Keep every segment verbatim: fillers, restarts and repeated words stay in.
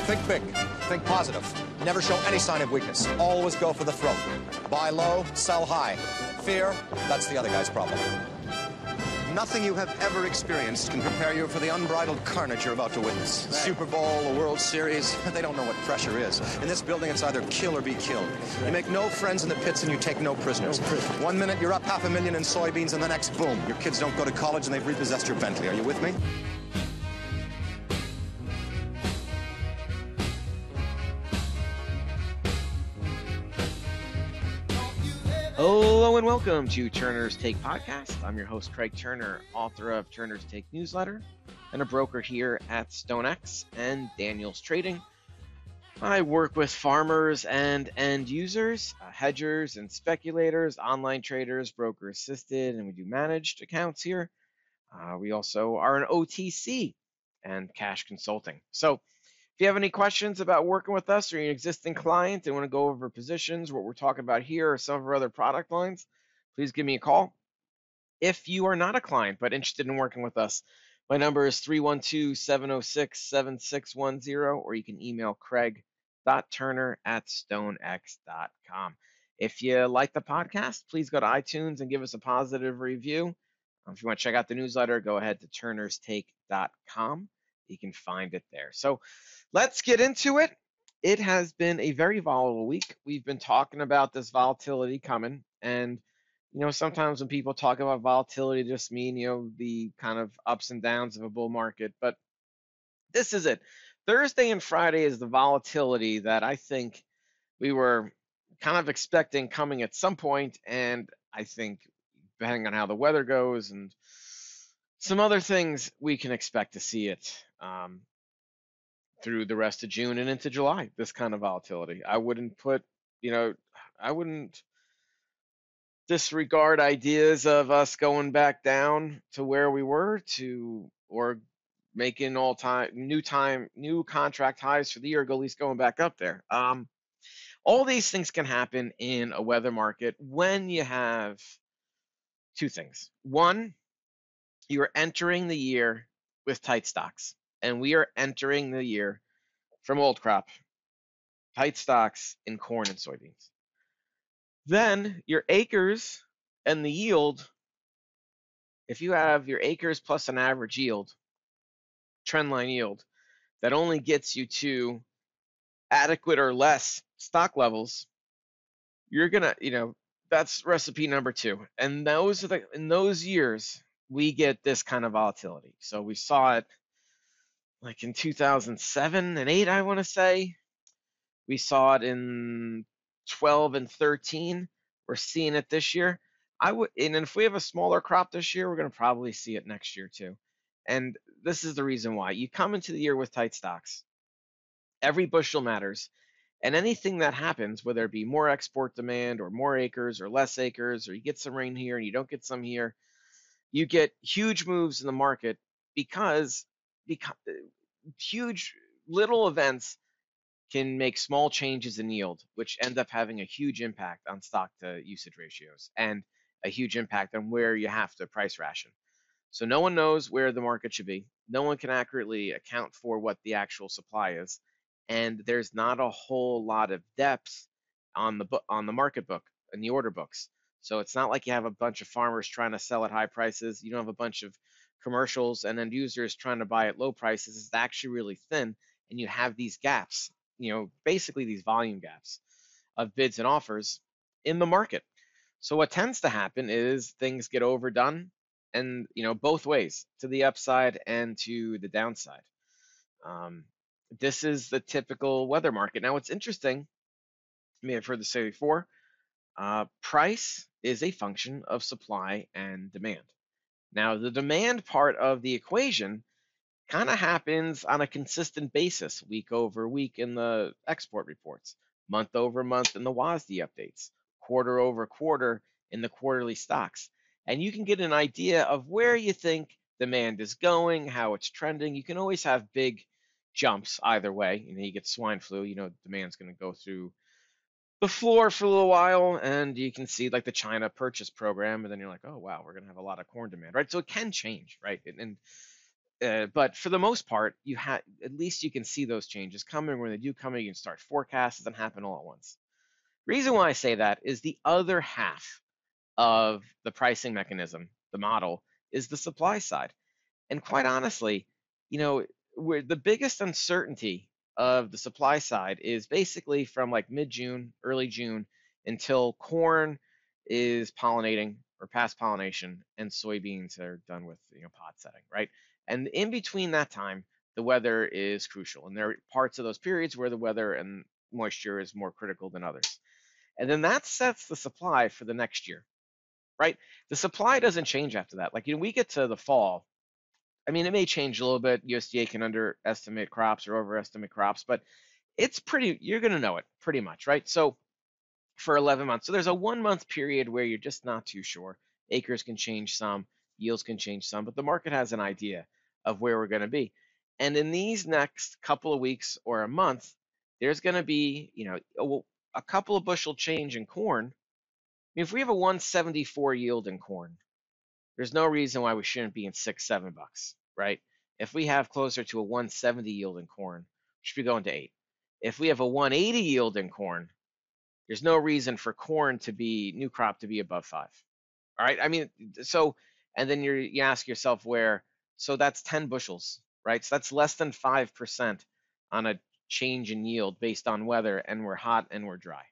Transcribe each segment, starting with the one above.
Think big. Think positive. Never show any sign of weakness. Always go for the throat. Buy low, sell high. Fear, that's the other guy's problem. Nothing you have ever experienced can prepare you for the unbridled carnage you're about to witness. Right. Super Bowl, the World Series, they don't know what pressure is. In this building, it's either kill or be killed. You make no friends in the pits and you take no prisoners. No prisoners. One minute, you're up half a million in soybeans, and the next, boom, your kids don't go to college and they've repossessed your Bentley. Are you with me? Hello and welcome to Turner's Take Podcast. I'm your host, Craig Turner, author of Turner's Take newsletter and a broker here at StoneX and Daniels Trading. I work with farmers and end users, uh, hedgers and speculators, online traders, broker assisted, and we do managed accounts here. Uh, we also are an O T C and cash consulting. So if you have any questions about working with us or you're an existing client and want to go over positions, what we're talking about here or some of our other product lines, please give me a call. If you are not a client but interested in working with us, my number is three one two, seven oh six, seven six one zero, or you can email craig dot turner at stonex dot com. If you like the podcast, please go to iTunes and give us a positive review. Um, if you want to check out the newsletter, go ahead to turners take dot com. You can find it there. So let's get into it. It has been a very volatile week. We've been talking about this volatility coming. And, you know, sometimes when people talk about volatility, they just mean, you know, the kind of ups and downs of a bull market. But this is it. Thursday and Friday is the volatility that I think we were kind of expecting coming at some point. And I think depending on how the weather goes and some other things, we can expect to see it um, through the rest of June and into July, this kind of volatility. I wouldn't put, you know, I wouldn't disregard ideas of us going back down to where we were to, or making all time, new time, new contract highs for the year, go at least going back up there. Um, all these things can happen in a weather market when you have two things. One, you are entering the year with tight stocks, and we are entering the year from old crop, tight stocks in corn and soybeans. Then your acres and the yield, if you have your acres plus an average yield, trendline yield, that only gets you to adequate or less stock levels, you're gonna, you know, that's recipe number two. And those are the, in those years, we get this kind of volatility. So we saw it like in two thousand seven and eight, I want to say. We saw it in twelve and thirteen. We're seeing it this year. I would, and if we have a smaller crop this year, we're going to probably see it next year too. And this is the reason why. You come into the year with tight stocks. Every bushel matters. And anything that happens, whether it be more export demand or more acres or less acres, or you get some rain here and you don't get some here, you get huge moves in the market because, because huge little events can make small changes in yield, which end up having a huge impact on stock to usage ratios and a huge impact on where you have to price ration. So no one knows where the market should be. No one can accurately account for what the actual supply is. And there's not a whole lot of depth on the book, on the market book and the order books. So it's not like you have a bunch of farmers trying to sell at high prices. You don't have a bunch of commercials and end users trying to buy at low prices. It's actually really thin, and you have these gaps, you know, basically these volume gaps of bids and offers in the market. So what tends to happen is things get overdone, and, you know, both ways, to the upside and to the downside. Um, this is the typical weather market. Now, what's interesting, you may have heard this say before, uh, price is a function of supply and demand. Now, the demand part of the equation kind of happens on a consistent basis, week over week in the export reports, month over month in the W A S D updates, quarter over quarter in the quarterly stocks. And you can get an idea of where you think demand is going, how it's trending. You can always have big jumps either way. You know, you get swine flu, you know, demand's going to go through the floor for a little while, and you can see like the China purchase program, and then you're like, oh wow, we're going to have a lot of corn demand, right? So it can change, right? And, and Uh, but for the most part, you have at least you can see those changes coming. When they do come, you can start forecasts and happen all at once. Reason why I say that is the other half of the pricing mechanism, the model, is the supply side. And quite honestly, you know, where the biggest uncertainty of the supply side is basically from like mid-June, early June until corn is pollinating or past pollination and soybeans are done with, you know, pod setting, right? And in between that time, the weather is crucial. And there are parts of those periods where the weather and moisture is more critical than others. And then that sets the supply for the next year, right? The supply doesn't change after that. Like, you know, we get to the fall. I mean, it may change a little bit. U S D A can underestimate crops or overestimate crops, but it's pretty, you're going to know it pretty much, right? So for eleven months. So there's a one month period where you're just not too sure. Acres can change some, yields can change some, but the market has an idea of where we're going to be. And in these next couple of weeks or a month, there's going to be, you know, a, a couple of bushel change in corn. I mean, if we have a one seventy-four yield in corn, there's no reason why we shouldn't be in six, seven bucks, right? If we have closer to a one seventy yield in corn, we should be going to eight. If we have a one eighty yield in corn, there's no reason for corn to be new crop to be above five. All right. I mean, so, and then you're, you ask yourself where, so that's ten bushels, right? So that's less than five percent on a change in yield based on weather, and we're hot and we're dry.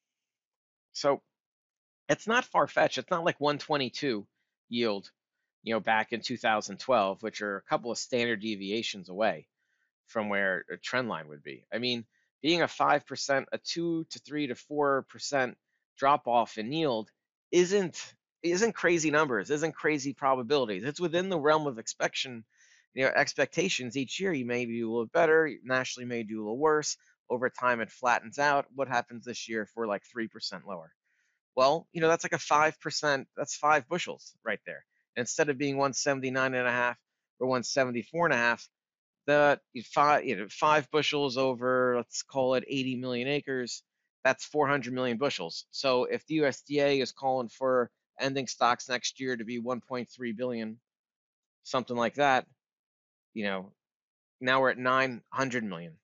So it's not far fetched. It's not like one twenty-two yield, you know, back in two thousand twelve, which are a couple of standard deviations away from where a trend line would be. I mean, being a five percent, a two to three to four percent drop off in yield isn't isn't crazy numbers, isn't crazy probabilities. It's within the realm of expectation, you know, expectations. Each year you may do a little better, nationally may do a little worse. Over time it flattens out. What happens this year if we're like three percent lower? Well, you know, that's like a five percent, that's five bushels right there. And instead of being one seventy-nine and a half or one seventy-four and a half, the five, you know, five bushels over, let's call it eighty million acres, that's four hundred million bushels. So if the U S D A is calling for ending stocks next year to be one point three billion, something like that, you know, now we're at nine hundred million.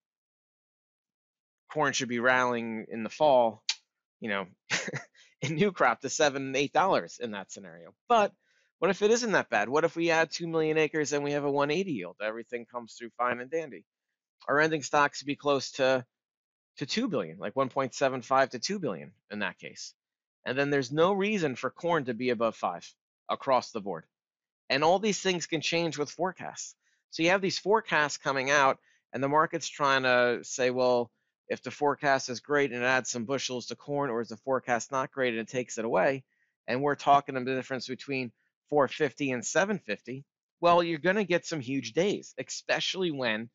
Corn should be rallying in the fall, you know, in new crop to seven, eight dollars in that scenario. But what if it isn't that bad? What if we add two million acres and we have a one eighty yield? Everything comes through fine and dandy. Our ending stocks would be close to to two billion, like one point seven five to two billion in that case. And then there's no reason for corn to be above five across the board. And all these things can change with forecasts. So you have these forecasts coming out, and the market's trying to say, well, if the forecast is great and it adds some bushels to corn, or is the forecast not great and it takes it away? And we're talking about the difference between four fifty and seven fifty. Well, you're going to get some huge days, especially when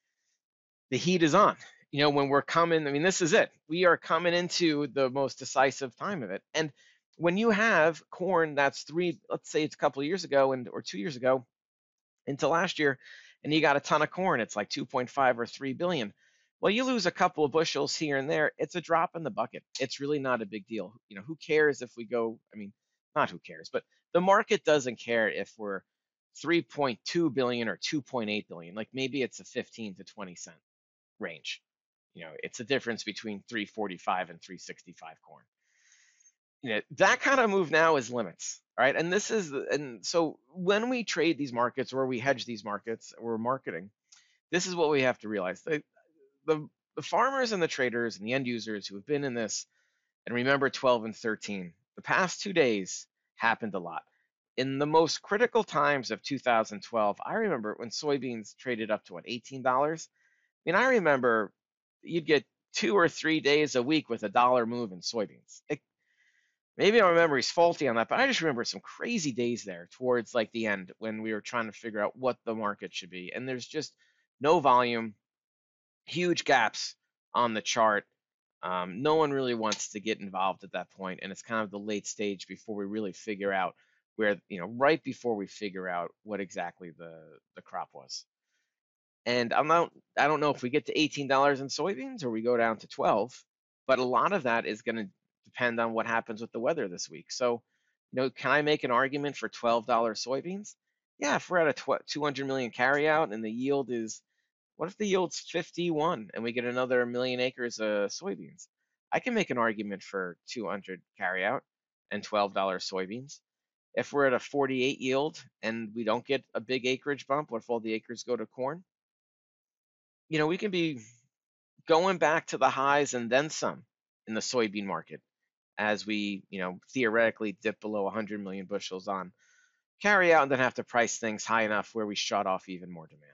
the heat is on. You know, when we're coming, I mean, this is it. We are coming into the most decisive time of it. And when you have corn that's three, let's say it's a couple of years ago and or two years ago into last year, and you got a ton of corn, it's like two point five or three billion. Well, you lose a couple of bushels here and there, it's a drop in the bucket. It's really not a big deal. You know, who cares if we go, I mean, not who cares, but the market doesn't care if we're three point two billion or two point eight billion. Like maybe it's a fifteen to twenty cent range. You know, it's a difference between three forty-five and three sixty-five corn. You know, that kind of move now is limits, right? And this is, and so when we trade these markets or we hedge these markets, we're marketing, this is what we have to realize. The, the, the farmers and the traders and the end users who have been in this, and remember twelve and thirteen, the past two days happened a lot. In the most critical times of two thousand twelve, I remember when soybeans traded up to what, eighteen dollars? I mean, I remember you'd get two or three days a week with a dollar move in soybeans. It, maybe my memory's faulty on that, but I just remember some crazy days there towards like the end when we were trying to figure out what the market should be. And there's just no volume, huge gaps on the chart. Um, no one really wants to get involved at that point, and it's kind of the late stage before we really figure out where, you know, right before we figure out what exactly the the crop was. And I'm not, I don't know if we get to eighteen dollars in soybeans or we go down to twelve, but a lot of that is going to depend on what happens with the weather this week. So, you know, can I make an argument for twelve dollars soybeans? Yeah, if we're at a two hundred million carryout and the yield is, what if the yield's fifty-one and we get another million acres of soybeans? I can make an argument for two hundred carryout and twelve dollars soybeans. If we're at a forty-eight yield and we don't get a big acreage bump, what if all the acres go to corn? You know, we can be going back to the highs and then some in the soybean market as we, you know, theoretically dip below one hundred million bushels on carry out and then have to price things high enough where we shut off even more demand.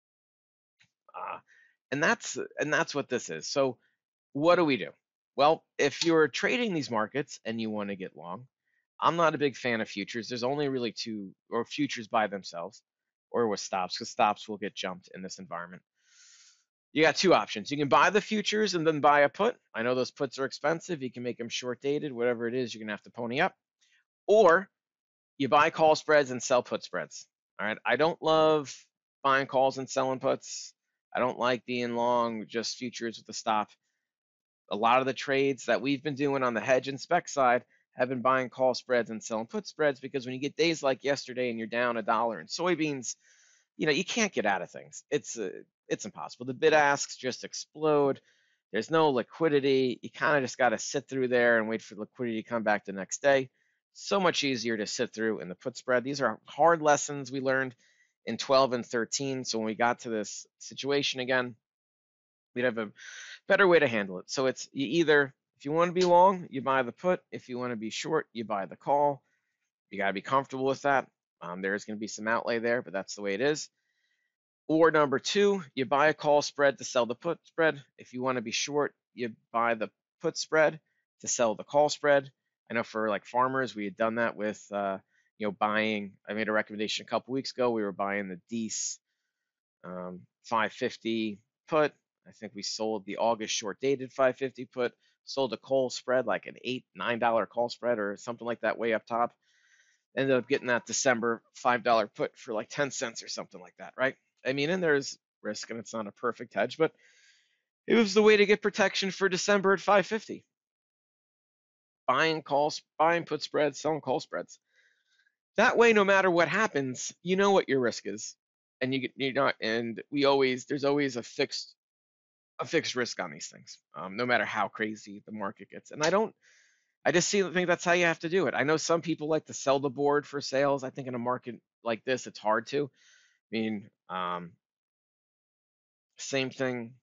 Uh, and that's and that's what this is. So what do we do? Well, if you're trading these markets and you want to get long, I'm not a big fan of futures. There's only really two, or futures by themselves, or with stops, because stops will get jumped in this environment. You got two options. You can buy the futures and then buy a put. I know those puts are expensive. You can make them short dated, whatever it is, you're gonna have to pony up. Or you buy call spreads and sell put spreads. All right. I don't love buying calls and selling puts. I don't like being long just futures with a stop. A lot of the trades that we've been doing on the hedge and spec side have been buying call spreads and selling put spreads, because when you get days like yesterday and you're down a dollar in soybeans, you know, you can't get out of things. It's uh, it's impossible. The bid asks just explode. There's no liquidity. You kind of just got to sit through there and wait for liquidity to come back the next day. So much easier to sit through in the put spread. These are hard lessons we learned in twelve and thirteen. So when we got to this situation again, we'd have a better way to handle it. So it's you either, if you want to be long, you buy the put. If you want to be short, you buy the call. You got to be comfortable with that. Um, there's going to be some outlay there, but that's the way it is. Or number two, you buy a call spread to sell the put spread. If you want to be short, you buy the put spread to sell the call spread. I know for like farmers, we had done that with, uh, you know, buying. I made a recommendation a couple weeks ago. We were buying the Dees um, five fifty put. I think we sold the August short dated five fifty put. Sold a call spread, like an eight, nine dollar call spread or something like that, way up top. Ended up getting that December five dollar put for like ten cents or something like that, right? I mean, and there's risk and it's not a perfect hedge, but it was the way to get protection for December at five fifty. Buying calls, buying put spreads, selling call spreads. That way, no matter what happens, you know what your risk is, and you get you're not. And we always there's always a fixed a fixed risk on these things, um, no matter how crazy the market gets. And I don't. I just see, think that's how you have to do it. I know some people like to sell the board for sales. I think in a market like this, it's hard to. I mean, um, same thing.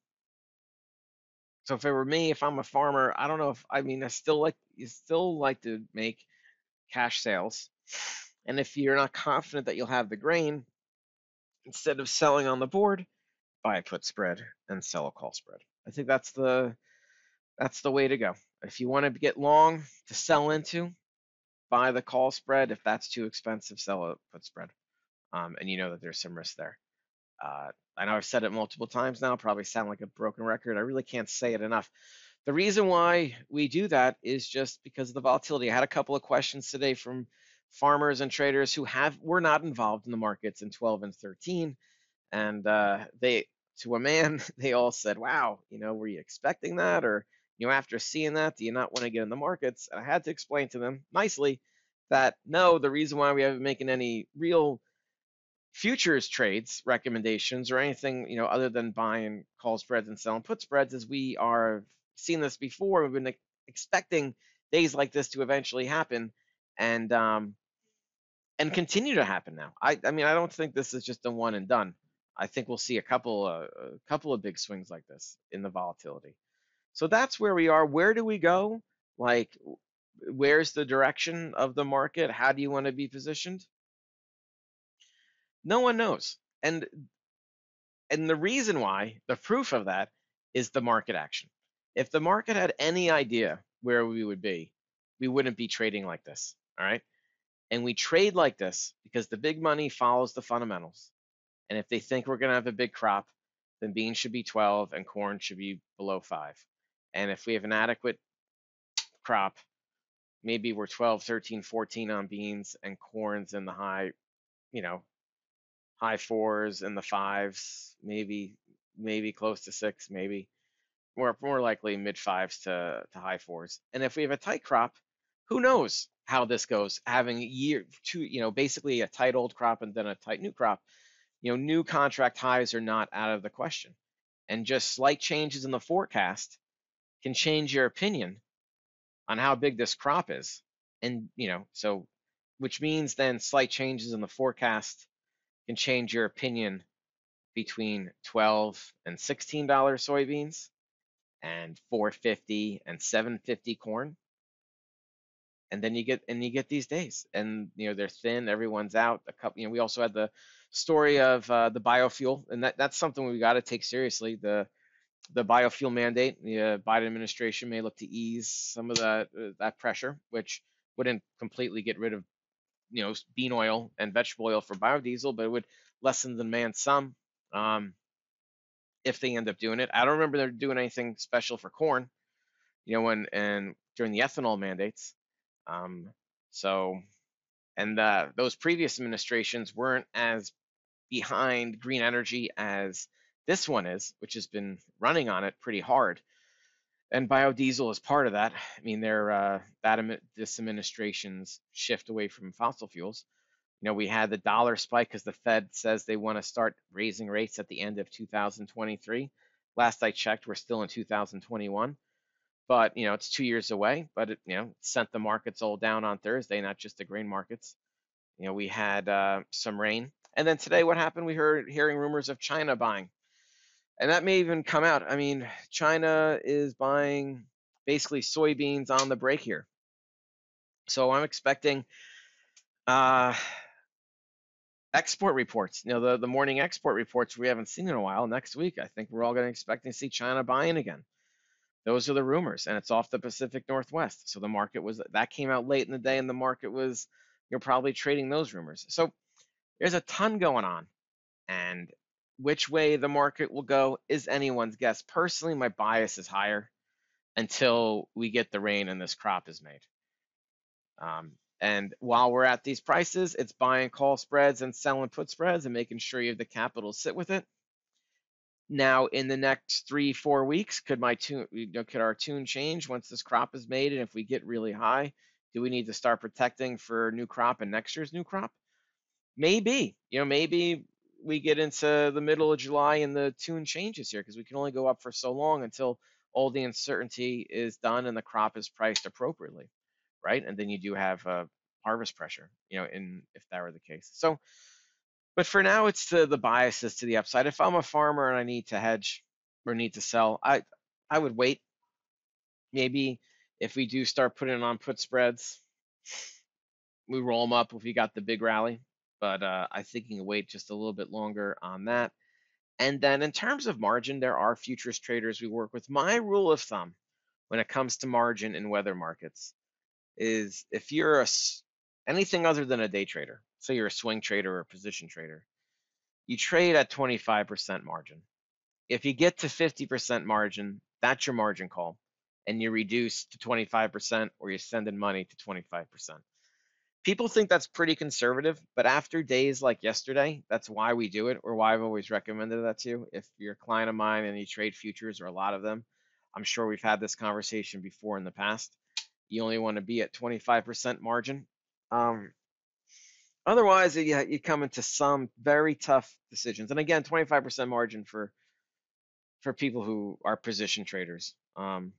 So if it were me, if I'm a farmer, I don't know if, I mean, I still like, you still like to make cash sales. And if you're not confident that you'll have the grain, instead of selling on the board, buy a put spread and sell a call spread. I think that's the, that's the way to go. If you want to get long to sell into, buy the call spread. If that's too expensive, sell a put spread. Um, and you know that there's some risk there. Uh, I know I've said it multiple times now, probably sound like a broken record. I really can't say it enough. The reason why we do that is just because of the volatility. I had a couple of questions today from farmers and traders who have were not involved in the markets in twelve and thirteen, and uh, they, to a man, they all said, "Wow, you know, were you expecting that, or you know, after seeing that, do you not want to get in the markets?" And I had to explain to them nicely that no, the reason why we haven't been making any real futures trades recommendations or anything, you know, other than buying call spreads and selling put spreads, is we are seen this before. We've been expecting days like this to eventually happen, and um, and continue to happen now. I, I mean, I don't think this is just a one and done. I think we'll see a couple, uh, a couple of big swings like this in the volatility. So that's where we are. Where do we go? Like, where's the direction of the market? How do you want to be positioned? No one knows. And and the reason why, the proof of that, is the market action. If the market had any idea where we would be, we wouldn't be trading like this. All right. And we trade like this because the big money follows the fundamentals. And if they think we're going to have a big crop, then beans should be twelve and corn should be below five. And if we have an adequate crop, maybe we're twelve, thirteen, fourteen on beans and corn's in the high, you know, high fours and the fives, maybe maybe close to six, maybe more more likely mid fives to to high fours. And if we have a tight crop, who knows how this goes, having a year two, you know, basically a tight old crop and then a tight new crop. You know, new contract highs are not out of the question. And just slight changes in the forecast can change your opinion on how big this crop is. And, you know, so which means then slight changes in the forecast can change your opinion between twelve and sixteen dollar soybeans and four fifty and seven fifty corn. And then you get and you get these days, and you know they're thin. Everyone's out. A couple, you know, we also had the story of uh, the biofuel, and that that's something we got to take seriously. The the biofuel mandate. The uh, Biden administration may look to ease some of that uh, that pressure, which wouldn't completely get rid of you know bean oil and vegetable oil for biodiesel, but it would lessen the demand some. Um, if they end up doing it, I don't remember they're doing anything special for corn. You know, when and during the ethanol mandates. Um, so, and uh, those previous administrations weren't as behind green energy as this one is, which has been running on it pretty hard. And biodiesel is part of that. I mean, they're uh, that this administration's shift away from fossil fuels. You know, we had the dollar spike because the Fed says they want to start raising rates at the end of two thousand twenty-three. Last I checked, we're still in two thousand twenty-one. But you know it's two years away. But it, you know sent the markets all down on Thursday, not just the grain markets. You know we had uh, some rain, and then today what happened? We heard hearing rumors of China buying, and that may even come out. I mean, China is buying basically soybeans on the break here, so I'm expecting uh, export reports. You know the the morning export reports we haven't seen in a while. Next week, I think we're all going to expect to see China buying again. Those are the rumors, and it's off the Pacific Northwest. So the market was that came out late in the day, and the market was you're probably trading those rumors. So there's a ton going on, and which way the market will go is anyone's guess. Personally, my bias is higher until we get the rain and this crop is made. Um, and while we're at these prices, it's buying call spreads and selling put spreads and making sure you have the capital to sit with it. Now, in the next three, four weeks, could my tune, you know, could our tune change once this crop is made? And if we get really high, do we need to start protecting for new crop and next year's new crop? Maybe, you know, maybe we get into the middle of July and the tune changes here because we can only go up for so long until all the uncertainty is done and the crop is priced appropriately, right? And then you do have a harvest pressure, you know, in if that were the case. So. But for now, it's the the biases to the upside. If I'm a farmer and I need to hedge or need to sell, I I would wait. Maybe if we do start putting on put spreads, we roll them up if we got the big rally. But uh, I think you can wait just a little bit longer on that. And then in terms of margin, there are futures traders we work with. My rule of thumb when it comes to margin in weather markets is if you're a anything other than a day trader, so you're a swing trader or a position trader, you trade at twenty-five percent margin. If you get to fifty percent margin, that's your margin call, and you reduce to twenty-five percent or you're sending money to twenty-five percent. People think that's pretty conservative, but after days like yesterday, that's why we do it, or why I've always recommended that to you. If you're a client of mine and you trade futures or a lot of them, I'm sure we've had this conversation before in the past. You only want to be at twenty-five percent margin. Um, otherwise, you, you come into some very tough decisions. And again, twenty-five percent margin for for people who are position traders. Um,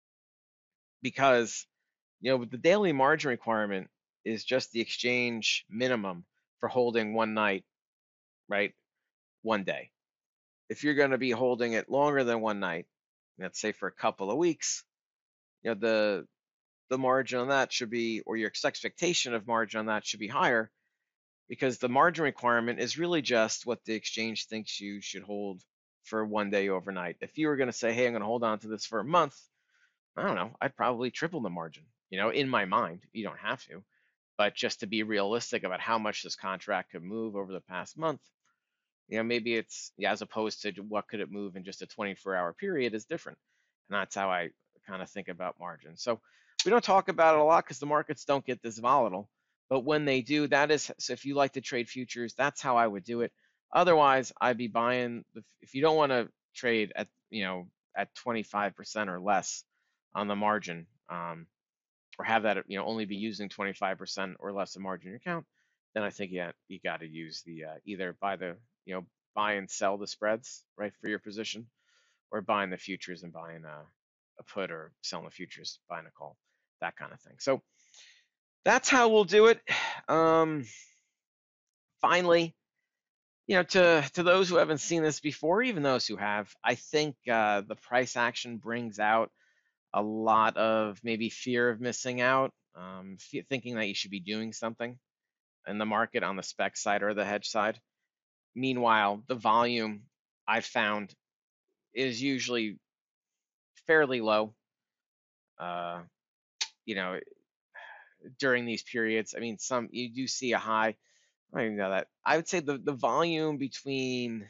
because, you know, the daily margin requirement is just the exchange minimum for holding one night, right? One day. If you're going to be holding it longer than one night, let's say for a couple of weeks, you know, the the margin on that should be, or your expectation of margin on that should be higher, because the margin requirement is really just what the exchange thinks you should hold for one day overnight. If you were going to say, hey, I'm going to hold on to this for a month, I don't know, I'd probably triple the margin, you know, in my mind. You don't have to, but just to be realistic about how much this contract could move over the past month, you know, maybe it's, yeah, as opposed to what could it move in just a twenty-four hour period is different. And that's how I kind of think about margin. So we don't talk about it a lot because the markets don't get this volatile. But when they do, that is, so if you like to trade futures, that's how I would do it. Otherwise, I'd be buying, the, if you don't want to trade at, you know, at twenty-five percent or less on the margin, um, or have that, you know, only be using twenty-five percent or less of margin in your account, then I think yeah, you got to use the uh, either buy the, you know, buy and sell the spreads, right, for your position, or buying the futures and buying a, a put, or selling the futures, buying a call, that kind of thing. So that's how we'll do it. Um, finally, you know, to, to those who haven't seen this before, even those who have, I think uh, the price action brings out a lot of maybe fear of missing out, um, thinking that you should be doing something in the market on the spec side or the hedge side. Meanwhile, the volume I've found is usually fairly low, uh, you know, during these periods. I mean, some, you do see a high, I don't even know that. I would say the, the volume between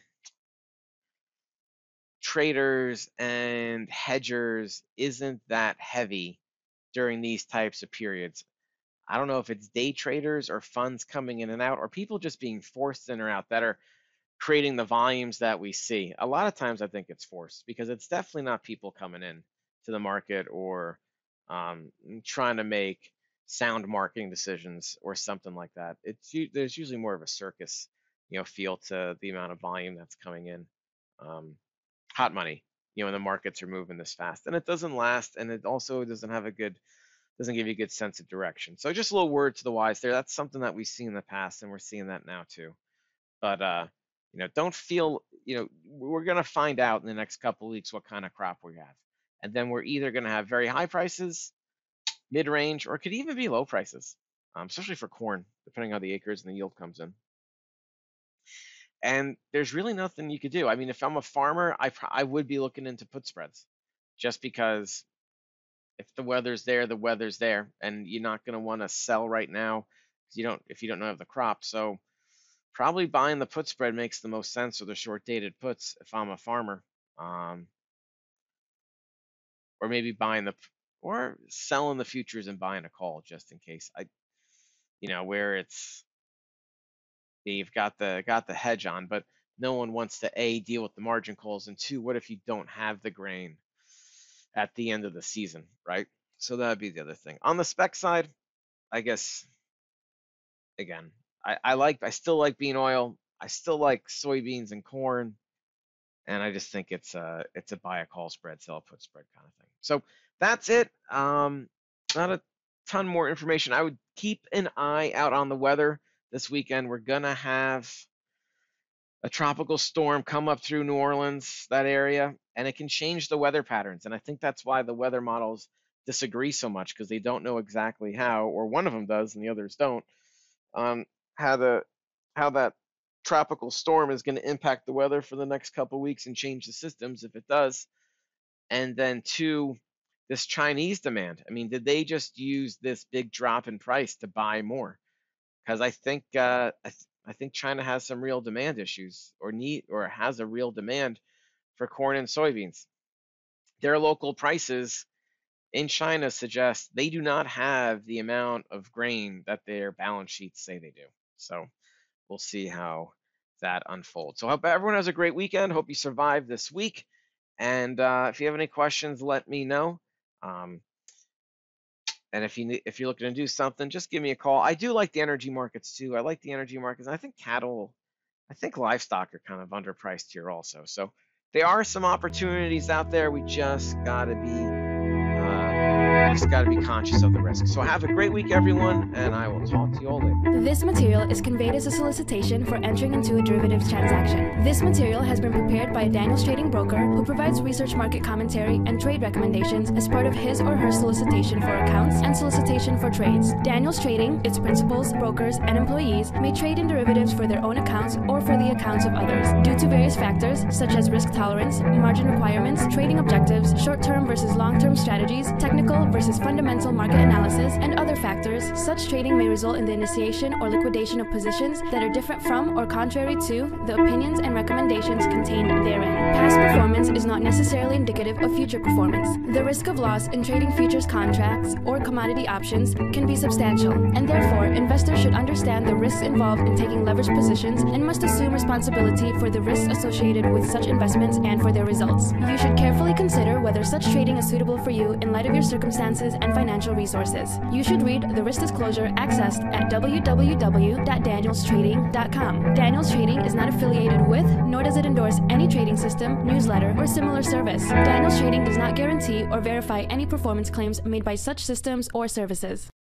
traders and hedgers isn't that heavy during these types of periods. I don't know if it's day traders or funds coming in and out, or people just being forced in or out that are creating the volumes that we see. A lot of times I think it's forced, because it's definitely not people coming in to the market or um, trying to make sound marketing decisions or something like that. It's there's usually more of a circus, you know, feel to the amount of volume that's coming in. Um, hot money, you know, when the markets are moving this fast, and it doesn't last, and it also doesn't have a good, doesn't give you a good sense of direction. So just a little word to the wise there. That's something that we've seen in the past, and we're seeing that now too. But uh, you know, don't feel, you know, we're gonna find out in the next couple of weeks what kind of crop we have, and then we're either gonna have very high prices, mid-range, or it could even be low prices, um, especially for corn, depending on how the acres and the yield comes in. And there's really nothing you could do. I mean, if I'm a farmer, I I would be looking into put spreads, just because if the weather's there, the weather's there, and you're not going to want to sell right now because you don't, if you don't have the crop. So probably buying the put spread makes the most sense, or the short dated puts if I'm a farmer, um, or maybe buying the, or selling the futures and buying a call just in case. I, you know, where it's, you've got the got the hedge on, but no one wants to A, deal with the margin calls, and two, what if you don't have the grain at the end of the season, right? So that'd be the other thing. On the spec side, I guess, again, I, I like, I still like bean oil. I still like soybeans and corn. And I just think it's a, it's a buy a call spread, sell a put spread kind of thing. So that's it. Um, not a ton more information. I would keep an eye out on the weather this weekend. We're going to have a tropical storm come up through New Orleans, that area, and it can change the weather patterns. And I think that's why the weather models disagree so much, because they don't know exactly how, or one of them does and the others don't, um, how the how that tropical storm is going to impact the weather for the next couple of weeks and change the systems if it does. And then two, this Chinese demand. I mean, did they just use this big drop in price to buy more? Because I think uh, I, th I think China has some real demand issues, or need, or has a real demand for corn and soybeans. Their local prices in China suggest they do not have the amount of grain that their balance sheets say they do. So we'll see how that unfolds. So I hope everyone has a great weekend. Hope you survive this week. And uh, if you have any questions, let me know. Um, And if you if you're looking to do something, just give me a call. I do like the energy markets too. I like the energy markets. I think cattle, I think livestock are kind of underpriced here also. So there are some opportunities out there. We just gotta be uh, just gotta be conscious of the risk. So have a great week, everyone, and I will talk to you all later. This material is conveyed as a solicitation for entering into a derivatives transaction. This material has been prepared by a Daniels Trading broker who provides research, market commentary, and trade recommendations as part of his or her solicitation for accounts and solicitation for trades. Daniels Trading, its principals, brokers, and employees may trade in derivatives for their own accounts or for the accounts of others. Due to various factors such as risk tolerance, margin requirements, trading objectives, short-term versus long-term strategies, technical versus fundamental market analysis, and other factors, such trading may result in the initiation or liquidation of positions that are different from or contrary to the opinions and recommendations contained therein. Past performance is not necessarily indicative of future performance. The risk of loss in trading futures contracts or commodity options can be substantial, and therefore investors should understand the risks involved in taking leveraged positions and must assume responsibility for the risks associated with such investments and for their results. You should carefully consider whether such trading is suitable for you in light of your circumstances circumstances, and financial resources. You should read the risk disclosure accessed at w w w dot daniels trading dot com. Daniels Trading is not affiliated with, nor does it endorse any trading system, newsletter, or similar service. Daniels Trading does not guarantee or verify any performance claims made by such systems or services.